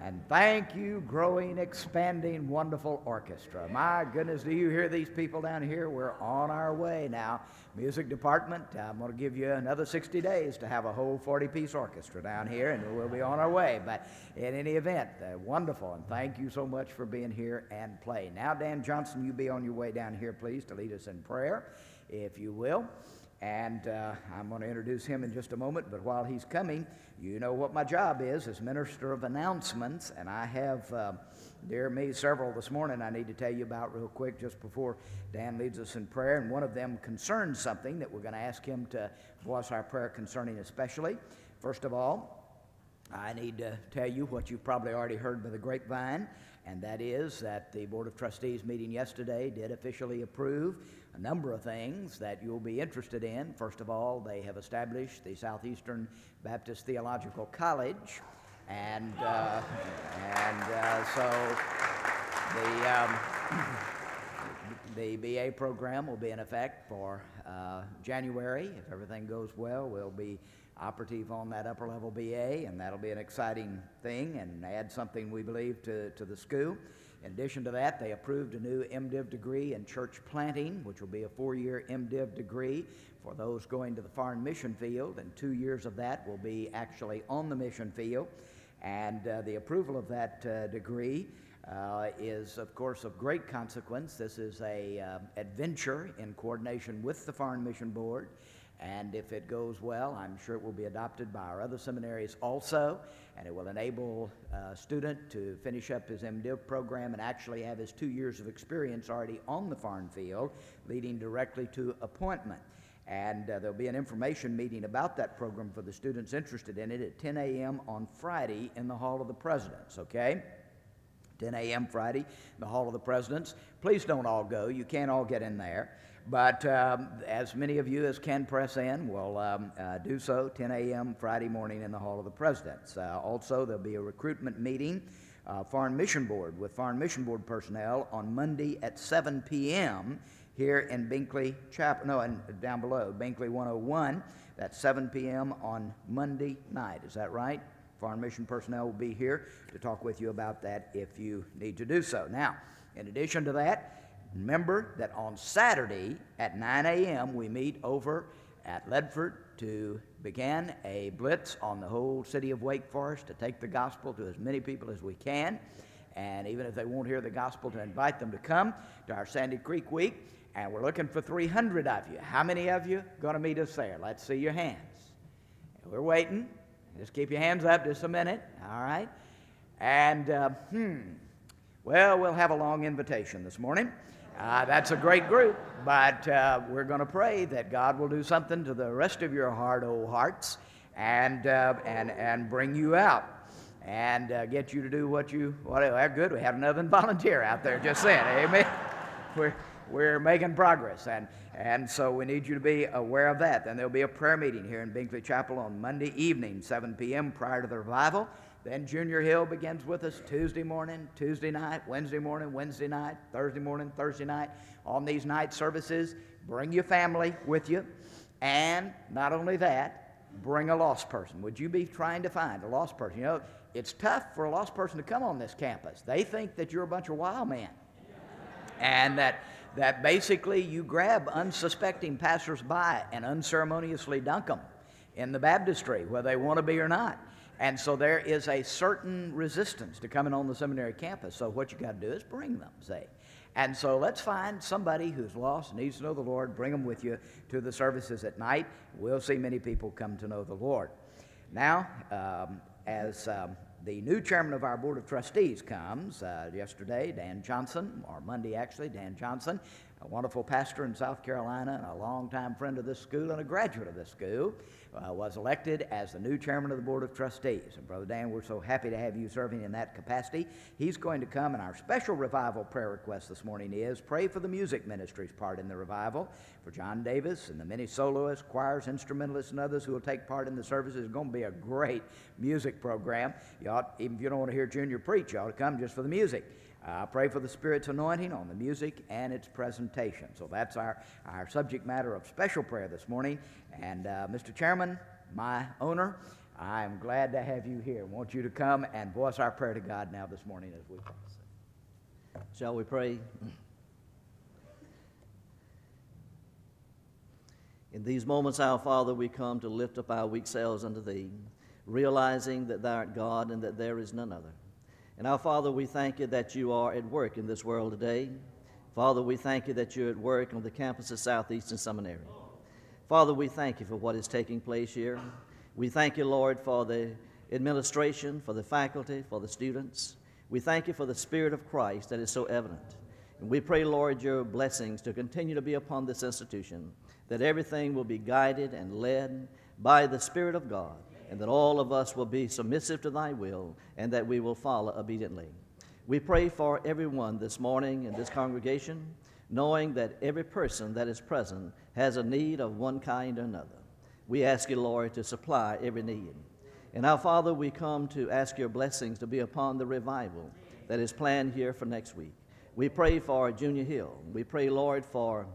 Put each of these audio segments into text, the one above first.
And thank you, growing, expanding, wonderful orchestra. My goodness, do you hear these people down here? We're on our way now. Music department, I'm going to give you another 60 days to have a whole 40-piece orchestra down here, and we'll be on our way. But in any event, wonderful, and thank you so much for being here and playing. Now, Dan Johnson, you be on your way down here, please, to lead us in prayer, if you will. And I'm going to introduce him in just a moment, but while he's coming, you know what my job is as minister of announcements, and I have, dear me, several this morning I need to tell you about real quick just before Dan leads us in prayer, and one of them concerns something that we're going to ask him to voice our prayer concerning especially. First of all, I need to tell you what you've probably already heard by the grapevine, and that is that the Board of Trustees meeting yesterday did officially approve a number of things that you'll be interested in. First of all, they have established the Southeastern Baptist Theological College, and so the BA program will be in effect for January. If everything goes well, we'll be operative on that upper level BA, and that'll be an exciting thing and add something, we believe, to the school. In addition to that, they approved a new MDiv degree in church planting, which will be a 4-year MDiv degree for those going to the foreign mission field, and 2 years of that will be actually on the mission field. And the approval of that degree is, of course, of great consequence. This is a adventure in coordination with the Foreign Mission Board, and if it goes well, I'm sure it will be adopted by our other seminaries also, and it will enable a student to finish up his MDiv program and actually have his 2 years of experience already on the foreign field, leading directly to appointment. And there'll be an information meeting about that program for the students interested in it at 10 a.m. on Friday in the Hall of the Presidents, okay? 10 a.m. Friday in the Hall of the Presidents. Please don't all go. You can't all get in there. But as many of you as can press in will do so 10 a.m. Friday morning in the Hall of the Presidents. Also, there'll be a recruitment meeting, Foreign Mission Board, with Foreign Mission Board personnel on Monday at 7 p.m. here in Binkley Chapel, no, and down below, Binkley 101. That's 7 p.m. on Monday night. Is that right? Foreign Mission personnel will be here to talk with you about that if you need to do so. Now, in addition to that, remember that on Saturday at 9 a.m. we meet over at Ledford to begin a blitz on the whole city of Wake Forest to take the gospel to as many people as we can, and even if they won't hear the gospel, to invite them to come to our Sandy Creek Week. And we're looking for 300 of you. How many of you going to meet us there? Let's see your hands. We're waiting. Just keep your hands up just a minute, all right? And, well, we'll have a long invitation this morning. That's a great group, but we're going to pray that God will do something to the rest of your hard old hearts and bring you out and get you to do what good. We have another volunteer out there just saying, amen. We're making progress, and so we need you to be aware of that. Then there'll be a prayer meeting here in Binkley Chapel on Monday evening, 7 p.m. prior to the revival. Then Junior Hill begins with us Tuesday morning, Tuesday night, Wednesday morning, Wednesday night, Thursday morning, Thursday night. On these night services, bring your family with you, and not only that, bring a lost person. Would you be trying to find a lost person? You know, it's tough for a lost person to come on this campus. They think that you're a bunch of wild men, and that basically you grab unsuspecting passersby and unceremoniously dunk them in the baptistry, whether they want to be or not. And so there is a certain resistance to coming on the seminary campus. So what you got to do is bring them, say. And so let's find somebody who's lost, needs to know the Lord, bring them with you to the services at night. We'll see many people come to know the Lord. Now, as the new chairman of our Board of Trustees comes yesterday, Dan Johnson, or Monday actually, Dan Johnson, a wonderful pastor in South Carolina and a longtime friend of this school and a graduate of this school, was elected as the new chairman of the Board of Trustees. And Brother Dan, we're so happy to have you serving in that capacity. He's going to come, and our special revival prayer request this morning is pray for the music ministry's part in the revival, for John Davis and the many soloists, choirs, instrumentalists, and others who will take part in the services. It's going to be a great music program. Even if you don't want to hear Junior preach, you ought to come just for the music. Pray for the Spirit's anointing on the music and its presentation. So that's our subject matter of special prayer this morning. And Mr. Chairman, my owner, I am glad to have you here. I want you to come and voice our prayer to God now this morning as we pray. Shall we pray? In these moments, our Father, we come to lift up our weak selves unto Thee, realizing that Thou art God and that there is none other. And our Father, we thank You that You are at work in this world today. Father, we thank You that You're at work on the campus of Southeastern Seminary. Father, we thank You for what is taking place here. We thank You, Lord, for the administration, for the faculty, for the students. We thank You for the Spirit of Christ that is so evident. And we pray, Lord, Your blessings to continue to be upon this institution, that everything will be guided and led by the Spirit of God, and that all of us will be submissive to Thy will, and that we will follow obediently. We pray for everyone this morning in this congregation, knowing that every person that is present has a need of one kind or another. We ask You, Lord, to supply every need. And our Father, we come to ask Your blessings to be upon the revival that is planned here for next week. We pray for Junior Hill. We pray, Lord, for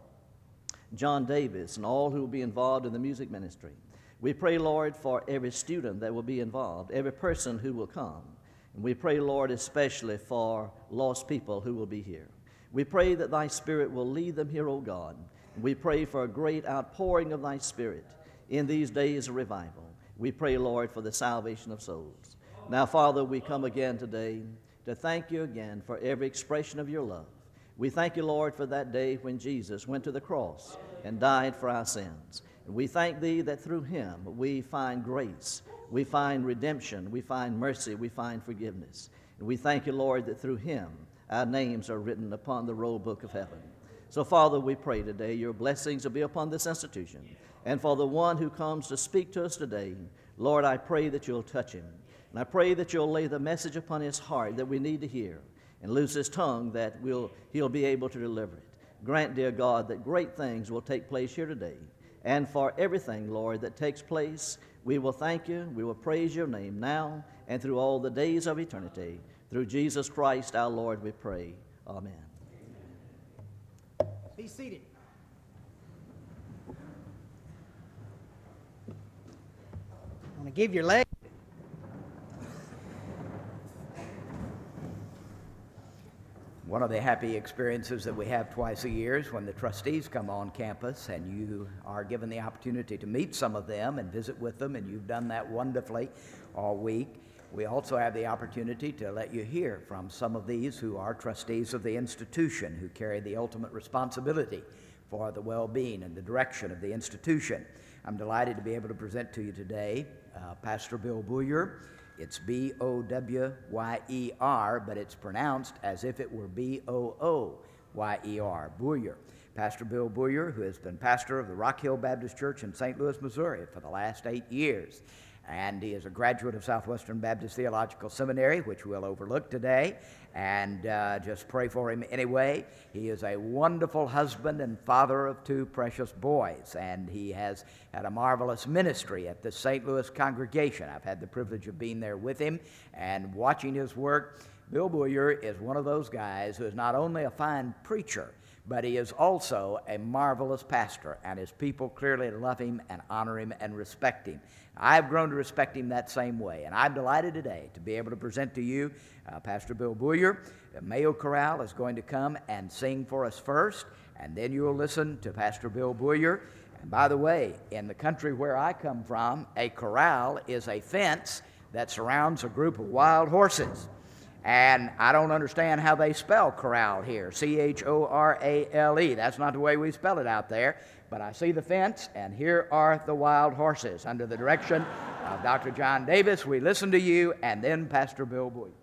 John Davis and all who will be involved in the music ministry. We pray, Lord, for every student that will be involved, every person who will come. And we pray, Lord, especially for lost people who will be here. We pray that Thy Spirit will lead them here, O God. And we pray for a great outpouring of Thy Spirit in these days of revival. We pray, Lord, for the salvation of souls. Now, Father, we come again today to thank You again for every expression of Your love. We thank You, Lord, for that day when Jesus went to the cross and died for our sins. And we thank Thee that through Him we find grace, we find redemption, we find mercy, we find forgiveness. And we thank You, Lord, that through Him our names are written upon the roll book of heaven. So, Father, we pray today Your blessings will be upon this institution. And for the one who comes to speak to us today, Lord, I pray that You'll touch him. And I pray that You'll lay the message upon his heart that we need to hear, and loose his tongue that he'll be able to deliver it. Grant, dear God, that great things will take place here today. And for everything, Lord, that takes place, we will thank You, we will praise Your name now and through all the days of eternity. Through Jesus Christ our Lord we pray. Amen. Be seated. I'm going to give your leg. One of the happy experiences that we have twice a year is when the trustees come on campus and you are given the opportunity to meet some of them and visit with them, and you've done that wonderfully all week. We also have the opportunity to let you hear from some of these who are trustees of the institution, who carry the ultimate responsibility for the well-being and the direction of the institution. I'm delighted to be able to present to you today Pastor Bill Bowyer. It's B-O-W-Y-E-R, but it's pronounced as if it were B-O-O-Y-E-R, Bowyer. Pastor Bill Bowyer, who has been pastor of the Rock Hill Baptist Church in St. Louis, Missouri for the last 8 years. And he is a graduate of Southwestern Baptist Theological Seminary, which we'll overlook today, and just pray for him anyway. He is a wonderful husband and father of 2 precious boys, and he has had a marvelous ministry at the St. Louis congregation. I've had the privilege of being there with him and watching his work. Bill Bowyer is one of those guys who is not only a fine preacher, but he is also a marvelous pastor, and his people clearly love him and honor him and respect him. I've grown to respect him that same way, and I'm delighted today to be able to present to you Pastor Bill Bowyer. The Mayo Chorale is going to come and sing for us first, and then you'll listen to Pastor Bill Bowyer. And by the way, in the country where I come from, a corral is a fence that surrounds a group of wild horses. And I don't understand how they spell corral here, C-H-O-R-A-L-E. That's not the way we spell it out there. But I see the fence, and here are the wild horses. Under the direction of Dr. John Davis, we listen to you, and then Pastor Bill Bowyer.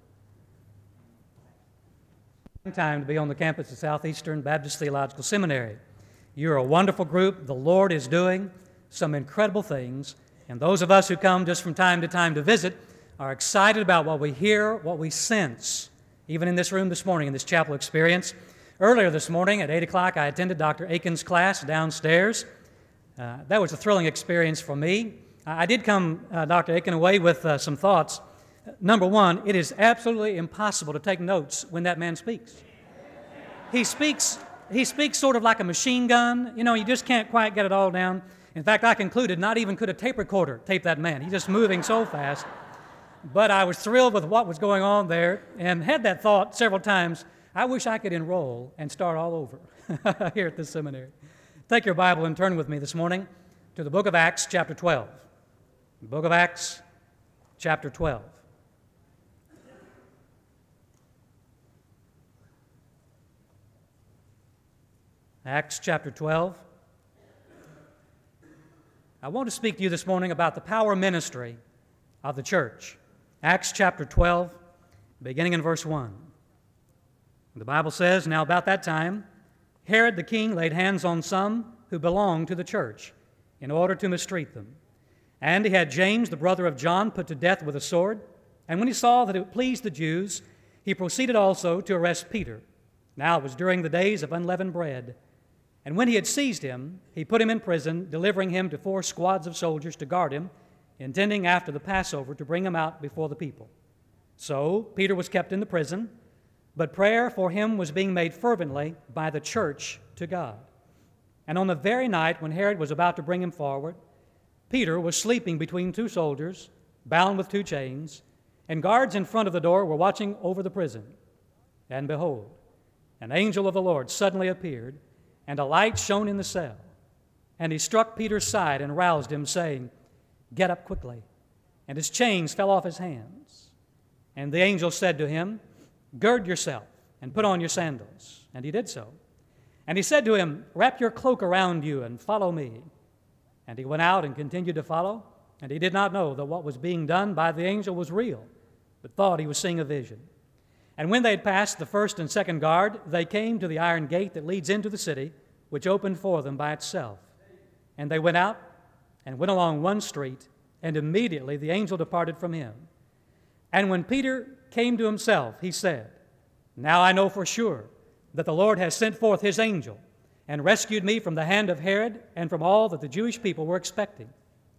Time to be on the campus of Southeastern Baptist Theological Seminary. You're a wonderful group. The Lord is doing some incredible things, and those of us who come just from time to time to visit are excited about what we hear, what we sense, even in this room this morning, in this chapel experience. Earlier this morning at 8 o'clock, I attended Dr. Aiken's class downstairs. That was a thrilling experience for me. I did come, Dr. Aiken, away with some thoughts. Number one, it is absolutely impossible to take notes when that man speaks. He speaks sort of like a machine gun. You know, you just can't quite get it all down. In fact, I concluded not even could a tape recorder tape that man. He's just moving so fast. But I was thrilled with what was going on there and had that thought several times, I wish I could enroll and start all over here at this seminary. Take your Bible and turn with me this morning to the book of Acts, chapter 12. The book of Acts, chapter 12. Acts chapter 12. I want to speak to you this morning about the power ministry of the church. Acts chapter 12, beginning in verse 1. The Bible says, "Now about that time, Herod the king laid hands on some who belonged to the church in order to mistreat them. And he had James, the brother of John, put to death with a sword. And when he saw that it pleased the Jews, he proceeded also to arrest Peter. Now it was during the days of unleavened bread. And when he had seized him, he put him in prison, delivering him to 4 squads of soldiers to guard him, intending after the Passover to bring him out before the people. So Peter was kept in the prison, but prayer for him was being made fervently by the church to God. And on the very night when Herod was about to bring him forward, Peter was sleeping between 2 soldiers, bound with 2 chains, and guards in front of the door were watching over the prison. And behold, an angel of the Lord suddenly appeared, and a light shone in the cell. And he struck Peter's side and roused him, saying, 'Get up quickly.' And his chains fell off his hands. And the angel said to him, 'Gird yourself and put on your sandals.' And he did so. And he said to him, 'Wrap your cloak around you and follow me.' And he went out and continued to follow. And he did not know that what was being done by the angel was real, but thought he was seeing a vision. And when they had passed the first and second guard, they came to the iron gate that leads into the city, which opened for them by itself. And they went out and went along one street, and immediately the angel departed from him. And when Peter came to himself, he said, 'Now I know for sure that the Lord has sent forth his angel and rescued me from the hand of Herod and from all that the Jewish people were expecting.'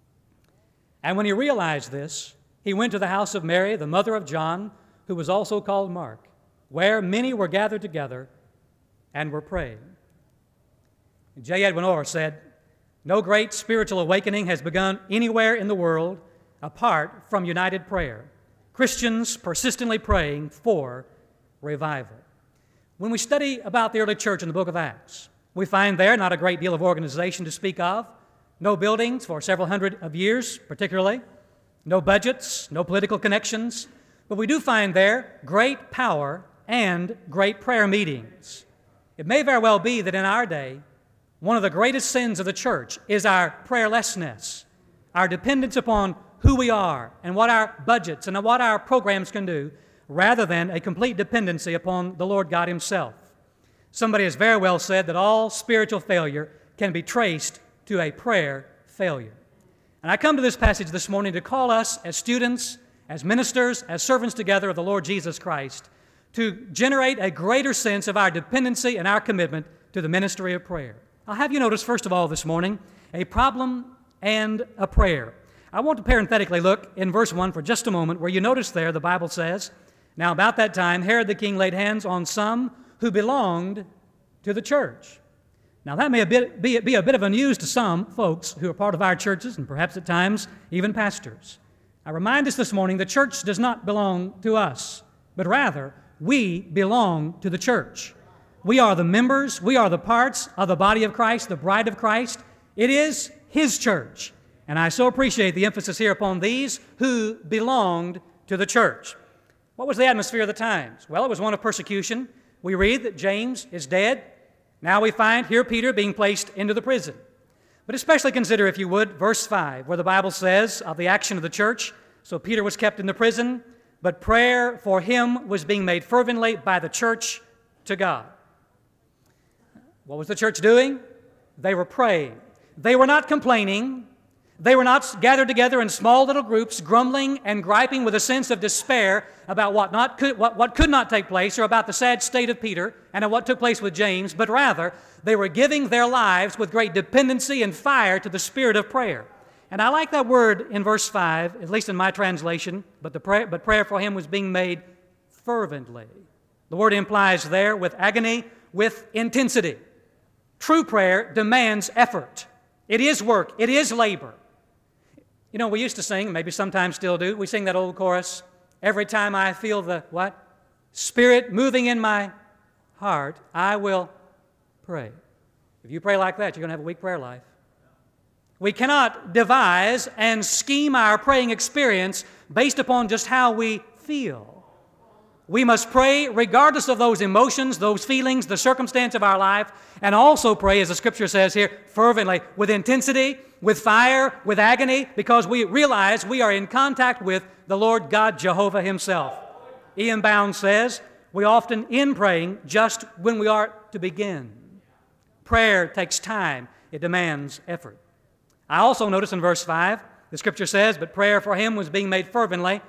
And when he realized this, he went to the house of Mary, the mother of John, who was also called Mark, where many were gathered together and were praying." J. Edwin Orr said, "No great spiritual awakening has begun anywhere in the world apart from united prayer. Christians persistently praying for revival." When we study about the early church in the book of Acts, we find there not a great deal of organization to speak of, no buildings for several hundred of years particularly, no budgets, no political connections, but we do find there great power and great prayer meetings. It may very well be that in our day, one of the greatest sins of the church is our prayerlessness, our dependence upon who we are and what our budgets and what our programs can do, rather than a complete dependency upon the Lord God Himself. Somebody has very well said that all spiritual failure can be traced to a prayer failure. And I come to this passage this morning to call us as students, as ministers, as servants together of the Lord Jesus Christ, to generate a greater sense of our dependency and our commitment to the ministry of prayer. I'll have you notice, first of all, this morning, a problem and a prayer. I want to parenthetically look in verse 1 for just a moment, where you notice there the Bible says, "Now about that time Herod the king laid hands on some who belonged to the church." Now that may be a bit of a news to some folks who are part of our churches and perhaps at times even pastors. I remind us this morning the church does not belong to us, but rather we belong to the church. We are the members, we are the parts of the body of Christ, the bride of Christ. It is His church. And I so appreciate the emphasis here upon these who belonged to the church. What was the atmosphere of the times? Well, it was one of persecution. We read that James is dead. Now we find here Peter being placed into the prison. But especially consider, if you would, verse 5, where the Bible says of the action of the church, "So Peter was kept in the prison, but prayer for him was being made fervently by the church to God." What was the church doing? They were praying. They were not complaining. They were not gathered together in small little groups, grumbling and griping with a sense of despair about what could not take place, or about the sad state of Peter and of what took place with James, but rather they were giving their lives with great dependency and fire to the spirit of prayer. And I like that word in verse 5, at least in my translation, but prayer for him was being made fervently. The word implies there with agony, with intensity. True prayer demands effort. It is work. It is labor. You know, we used to sing, maybe sometimes still do, we sing that old chorus, every time I feel the, what? Spirit moving in my heart, I will pray. If you pray like that, you're going to have a weak prayer life. We cannot devise and scheme our praying experience based upon just how we feel. We must pray regardless of those emotions, those feelings, the circumstance of our life, and also pray, as the Scripture says here, fervently, with intensity, with fire, with agony, because we realize we are in contact with the Lord God Jehovah Himself. Ian Bound says, we often end praying just when we are to begin. Prayer takes time. It demands effort. I also notice in verse 5, the Scripture says, but prayer for him was being made fervently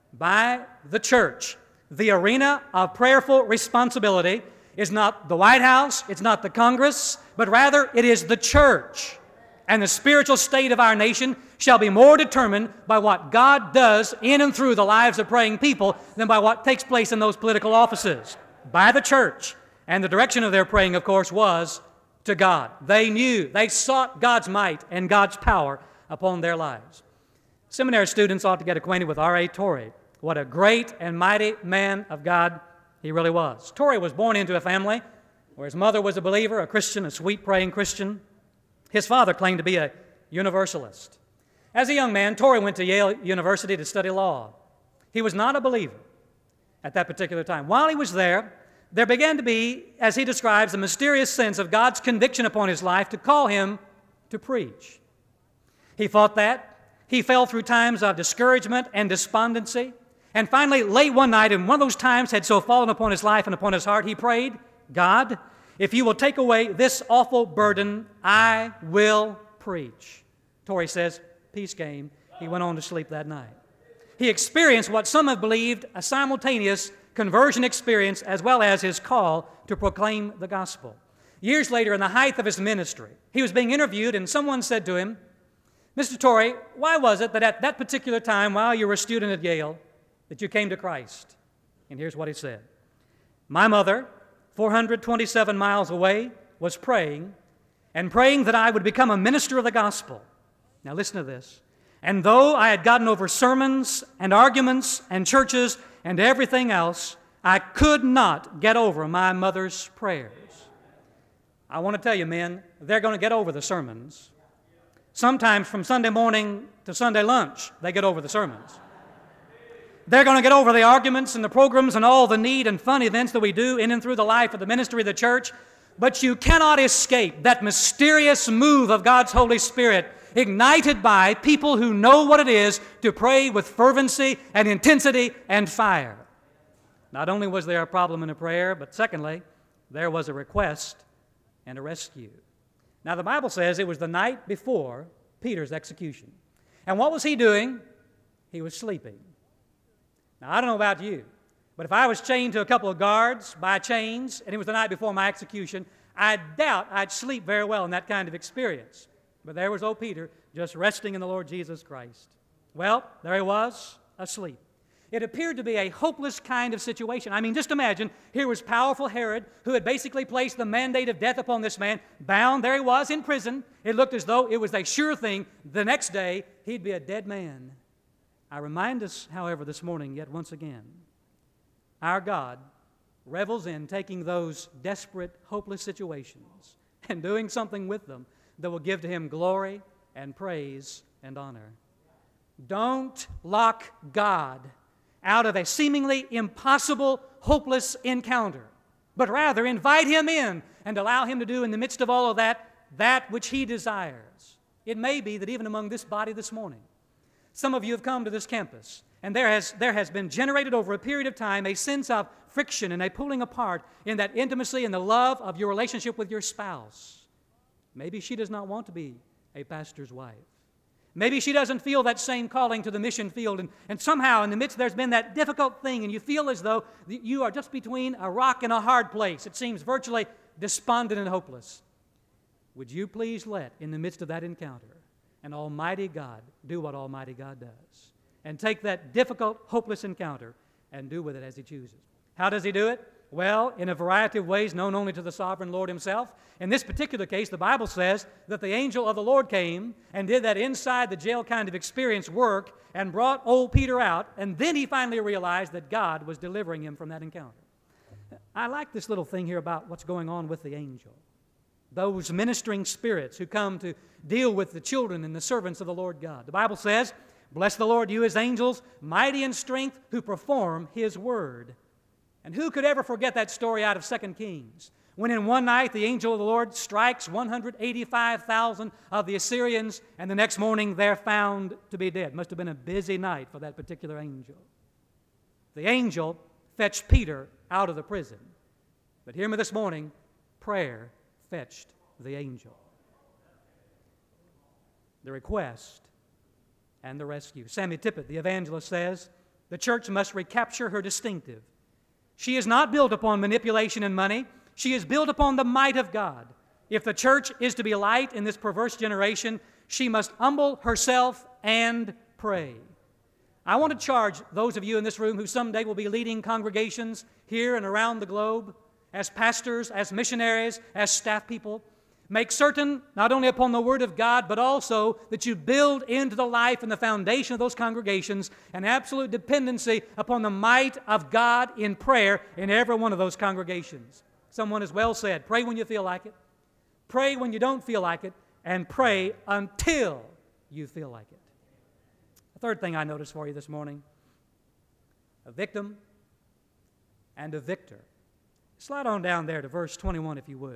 by the church. The arena of prayerful responsibility is not the White House, it's not the Congress, but rather it is the church. And the spiritual state of our nation shall be more determined by what God does in and through the lives of praying people than by what takes place in those political offices. By the church. And the direction of their praying, of course, was to God. They knew, they sought God's might and God's power upon their lives. Seminary students ought to get acquainted with R.A. Torrey. What a great and mighty man of God he really was. Torrey was born into a family where his mother was a believer, a Christian, a sweet praying Christian. His father claimed to be a Universalist. As a young man, Torrey went to Yale University to study law. He was not a believer at that particular time. While he was there began to be, as he describes, a mysterious sense of God's conviction upon his life to call him to preach. He fought that. He fell through times of discouragement and despondency. And finally, late one night, and one of those times had so fallen upon his life and upon his heart, he prayed, God, if you will take away this awful burden, I will preach. Torrey says, peace came. He went on to sleep that night. He experienced what some have believed a simultaneous conversion experience as well as his call to proclaim the gospel. Years later, in the height of his ministry, he was being interviewed and someone said to him, Mr. Torrey, why was it that at that particular time while you were a student at Yale that you came to Christ? And here's what he said. My mother, 427 miles away, was praying that I would become a minister of the gospel. Now listen to this. And though I had gotten over sermons and arguments and churches and everything else, I could not get over my mother's prayers. I want to tell you, men, they're going to get over the sermons. Sometimes from Sunday morning to Sunday lunch, they get over the sermons. They're going to get over the arguments and the programs and all the neat and fun events that we do in and through the life of the ministry of the church. But you cannot escape that mysterious move of God's Holy Spirit ignited by people who know what it is to pray with fervency and intensity and fire. Not only was there a problem in a prayer, but secondly, there was a request and a rescue. Now the Bible says it was the night before Peter's execution. And what was he doing? He was sleeping. Now I don't know about you, but if I was chained to a couple of guards by chains and it was the night before my execution, I doubt I'd sleep very well in that kind of experience. But there was old Peter just resting in the Lord Jesus Christ. Well, there he was, asleep. It appeared to be a hopeless kind of situation. I mean, just imagine, here was powerful Herod, who had basically placed the mandate of death upon this man, bound. There he was in prison. It looked as though it was a sure thing. The next day, he'd be a dead man. I remind us, however, this morning, yet once again, our God revels in taking those desperate, hopeless situations and doing something with them that will give to Him glory and praise and honor. Don't lock God out of a seemingly impossible, hopeless encounter, but rather invite Him in and allow Him to do in the midst of all of that which He desires. It may be that even among this body this morning, some of you have come to this campus, and there has been generated over a period of time a sense of friction and a pulling apart in that intimacy and the love of your relationship with your spouse. Maybe she does not want to be a pastor's wife. Maybe she doesn't feel that same calling to the mission field, and somehow in the midst there's been that difficult thing, and you feel as though you are just between a rock and a hard place. It seems virtually despondent and hopeless. Would you please let, in the midst of that encounter, an Almighty God do what Almighty God does, and take that difficult, hopeless encounter and do with it as He chooses? How does He do it? Well, in a variety of ways known only to the sovereign Lord himself. In this particular case, the Bible says that the angel of the Lord came and did that inside the jail kind of experience work and brought old Peter out, and then he finally realized that God was delivering him from that encounter. I like this little thing here about what's going on with the angel. Those ministering spirits who come to deal with the children and the servants of the Lord God. The Bible says, "Bless the Lord, you his angels, mighty in strength, who perform his word." And who could ever forget that story out of 2 Kings, when in one night the angel of the Lord strikes 185,000 of the Assyrians, and the next morning they're found to be dead. Must have been a busy night for that particular angel. The angel fetched Peter out of the prison. But hear me this morning, prayer fetched the angel. The request and the rescue. Sammy Tippett, the evangelist, says, the church must recapture her distinctive. She is not built upon manipulation and money. She is built upon the might of God. If the church is to be light in this perverse generation, she must humble herself and pray. I want to charge those of you in this room who someday will be leading congregations here and around the globe, as pastors, as missionaries, as staff people, make certain, not only upon the Word of God, but also that you build into the life and the foundation of those congregations an absolute dependency upon the might of God in prayer in every one of those congregations. Someone has well said, pray when you feel like it, pray when you don't feel like it, and pray until you feel like it. The third thing I noticed for you this morning, a victim and a victor. Slide on down there to verse 21 if you would.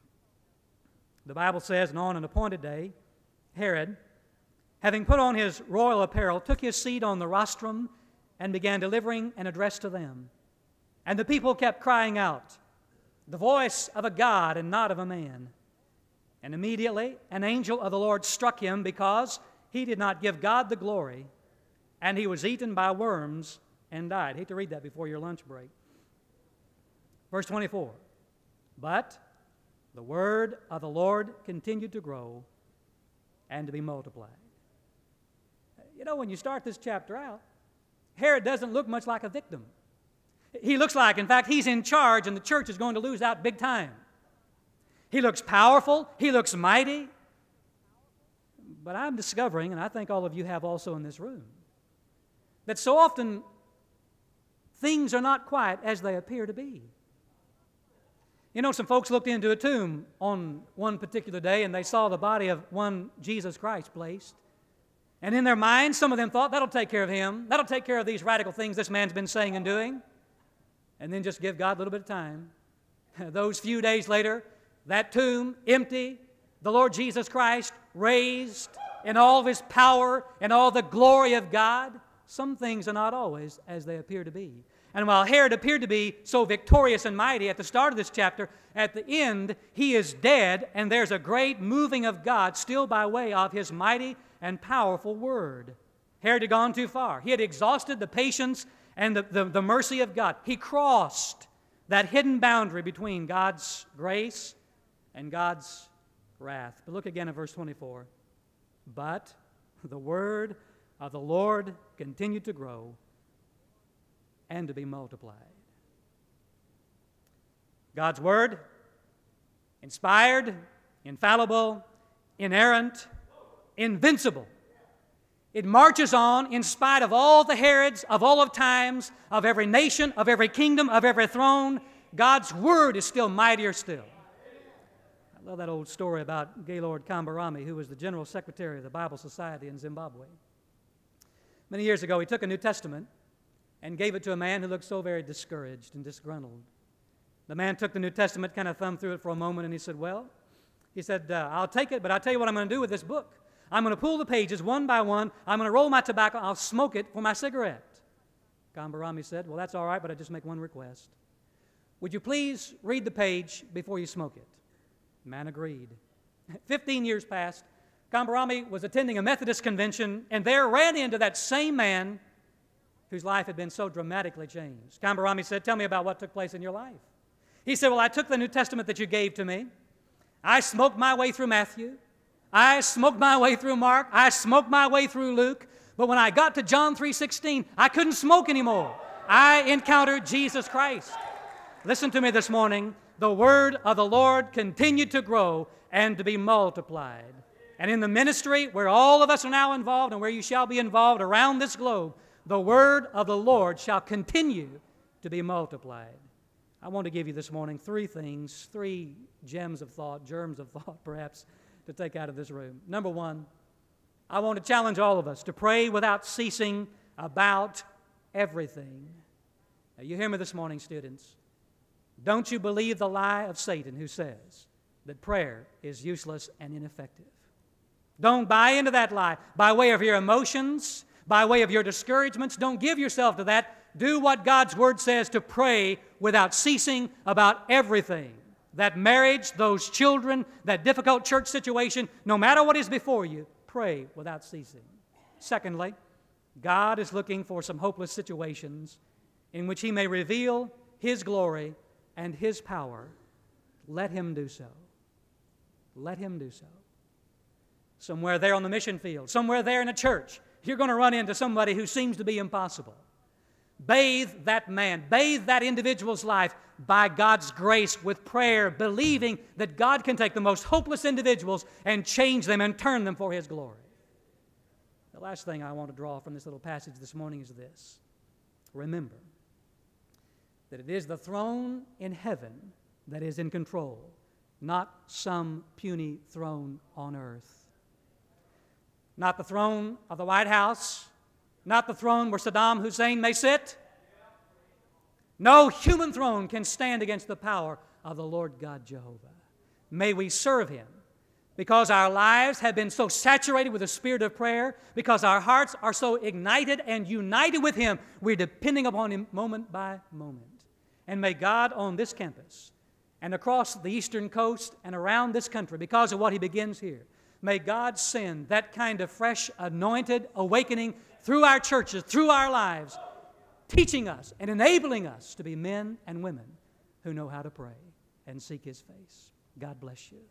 The Bible says, and on an appointed day, Herod, having put on his royal apparel, took his seat on the rostrum and began delivering an address to them. And the people kept crying out, the voice of a God and not of a man. And immediately an angel of the Lord struck him because he did not give God the glory, and he was eaten by worms and died. I hate to read that before your lunch break. Verse 24, but the word of the Lord continued to grow and to be multiplied. You know, when you start this chapter out, Herod doesn't look much like a victim. He looks like, in fact, he's in charge and the church is going to lose out big time. He looks powerful. He looks mighty. But I'm discovering, and I think all of you have also in this room, that so often things are not quite as they appear to be. You know, some folks looked into a tomb on one particular day and they saw the body of one Jesus Christ placed. And in their minds, some of them thought, that'll take care of him. That'll take care of these radical things this man's been saying and doing. And then just give God a little bit of time. Those few days later, that tomb empty, the Lord Jesus Christ raised in all of his power and all the glory of God. Some things are not always as they appear to be. And while Herod appeared to be so victorious and mighty at the start of this chapter, at the end, he is dead, and there's a great moving of God still by way of his mighty and powerful word. Herod had gone too far. He had exhausted the patience and the mercy of God. He crossed that hidden boundary between God's grace and God's wrath. But look again at verse 24. But the word of the Lord continued to grow and to be multiplied. God's Word, inspired, infallible, inerrant, invincible. It marches on in spite of all the Herods of all of times, of every nation, of every kingdom, of every throne. God's Word is still mightier still. I love that old story about Gaylord Kambarami, who was the General Secretary of the Bible Society in Zimbabwe. Many years ago, he took a New Testament and gave it to a man who looked so very discouraged and disgruntled. The man took the New Testament, kind of thumbed through it for a moment, and he said, I'll take it, but I'll tell you what I'm going to do with this book. I'm going to pull the pages one by one. I'm going to roll my tobacco. I'll smoke it for my cigarette. Kambarami said, well, that's all right, but I just make one request. Would you please read the page before you smoke it? The man agreed. 15 years passed. Kambarami was attending a Methodist convention, and there ran into that same man whose life had been so dramatically changed. Kambarami said, tell me about what took place in your life. He said, well, I took the New Testament that you gave to me. I smoked my way through Matthew. I smoked my way through Mark. I smoked my way through Luke. But when I got to John 3:16, I couldn't smoke anymore. I encountered Jesus Christ. listen to me this morning, the word of the Lord continued to grow and to be multiplied. And in the ministry where all of us are now involved and where you shall be involved around this globe, the word of the Lord shall continue to be multiplied. I want to give you this morning three things, three gems of thought, germs of thought perhaps, to take out of this room. Number one, I want to challenge all of us to pray without ceasing about everything. Now, you hear me this morning, students. Don't you believe the lie of Satan who says that prayer is useless and ineffective. Don't buy into that lie by way of your emotions, by way of your discouragements. Don't give yourself to that. Do what God's Word says, to pray without ceasing about everything. That marriage, those children, that difficult church situation, no matter what is before you, pray without ceasing. Secondly, God is looking for some hopeless situations in which He may reveal His glory and His power. Let Him do so. Let Him do so. Somewhere there on the mission field, somewhere there in a church, you're going to run into somebody who seems to be impossible. Bathe that man, bathe that individual's life by God's grace with prayer, believing that God can take the most hopeless individuals and change them and turn them for His glory. The last thing I want to draw from this little passage this morning is this. Remember that it is the throne in heaven that is in control, not some puny throne on earth. Not the throne of the White House, not the throne where Saddam Hussein may sit. No human throne can stand against the power of the Lord God Jehovah. May we serve Him because our lives have been so saturated with the spirit of prayer, because our hearts are so ignited and united with Him, we're depending upon Him moment by moment. And may God on this campus and across the eastern coast and around this country, because of what He begins here, may God send that kind of fresh, anointed awakening through our churches, through our lives, teaching us and enabling us to be men and women who know how to pray and seek His face. God bless you.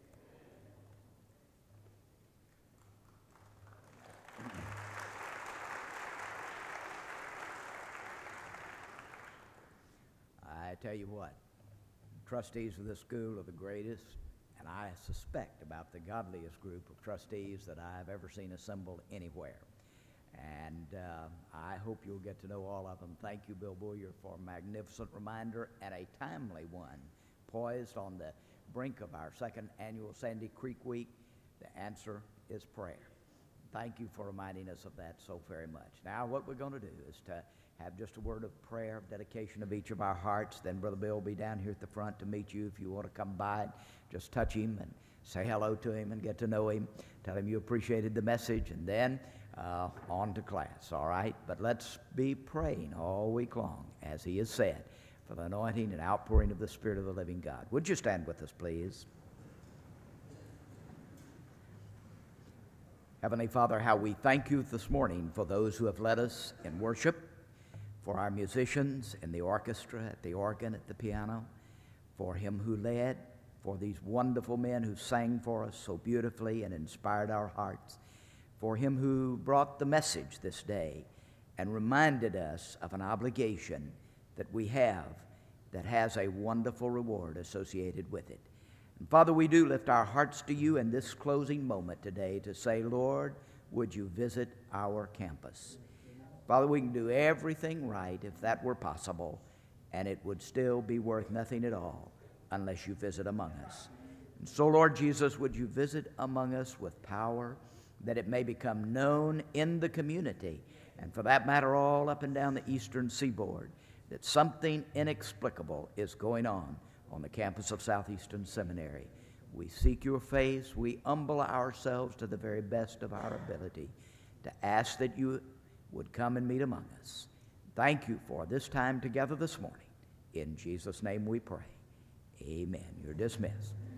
I tell you what, trustees of this school are the greatest, and I suspect about the godliest group of trustees that I've ever seen assembled anywhere. And I hope you'll get to know all of them. Thank you, Bill Boyer, for a magnificent reminder and a timely one. Poised on the brink of our second annual Sandy Creek Week, the answer is prayer. Thank you for reminding us of that so very much. Now, what we're going to do is to have just a word of prayer, of dedication of each of our hearts. Then Brother Bill will be down here at the front to meet you. If you want to come by, just touch him and say hello to him and get to know him. Tell him you appreciated the message, and then on to class, all right? But let's be praying all week long, as he has said, for the anointing and outpouring of the Spirit of the living God. Would you stand with us, please? Heavenly Father, how we thank you this morning for those who have led us in worship, for our musicians in the orchestra, at the organ, at the piano, for him who led, for these wonderful men who sang for us so beautifully and inspired our hearts, for him who brought the message this day and reminded us of an obligation that we have that has a wonderful reward associated with it. And Father, we do lift our hearts to you in this closing moment today to say, Lord, would you visit our campus? Father, we can do everything right if that were possible, and it would still be worth nothing at all unless you visit among us. And so, Lord Jesus, would you visit among us with power, that it may become known in the community, and for that matter, all up and down the eastern seaboard, that something inexplicable is going on the campus of Southeastern Seminary. We seek your face. We humble ourselves to the very best of our ability to ask that you would come and meet among us. Thank you for this time together this morning. In Jesus' name we pray. Amen. You're dismissed.